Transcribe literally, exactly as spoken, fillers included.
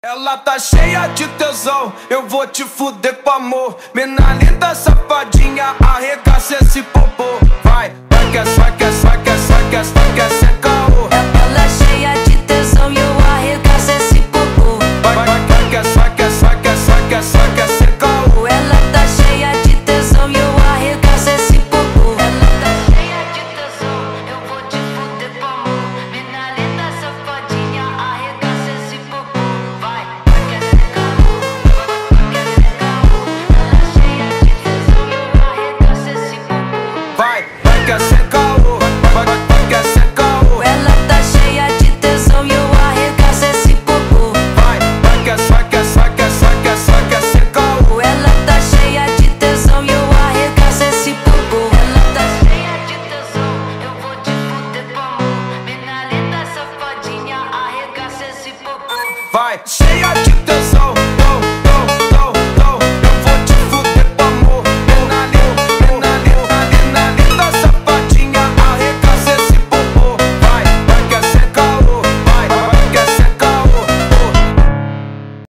Ela tá cheia de tesão, eu vou te fuder com amor. Mina linda, safadinha, arregaça esse popô. Vai, vai que é, vai que é, vai que é, vai que é, vai que é, sem caô. Ela é cheia de tesão e eu arregaço esse popô. Vai, vai, vai que é, vai que é, vai que é, vai que é, vai que é, sem caô. Ela tá cheia de tesão e eu arregaço esse popô. Ela tá cheia de tesão, eu vou te fuder com amor. Mina linda, safadinha, arregaça esse popô. Vai, vai que é sem caô, vai que é sem caô. Ela é cheia de tesão e eu arregaço esse popô. Vai, vai que é sem caô, vai, vai, vai que é sem caô. Ela tá cheia de tesão e eu arregaço esse popô. Vai, vai que é, vai que é, vai que é, vai que é, vai que é, sem caô. Ela tá cheia de tesão e eu arregaço esse popô. Ela tá cheia de tesão, eu vou te fuder com amor. Mina linda, safadinha, arregaça esse popô. Vai, cheia de tesão,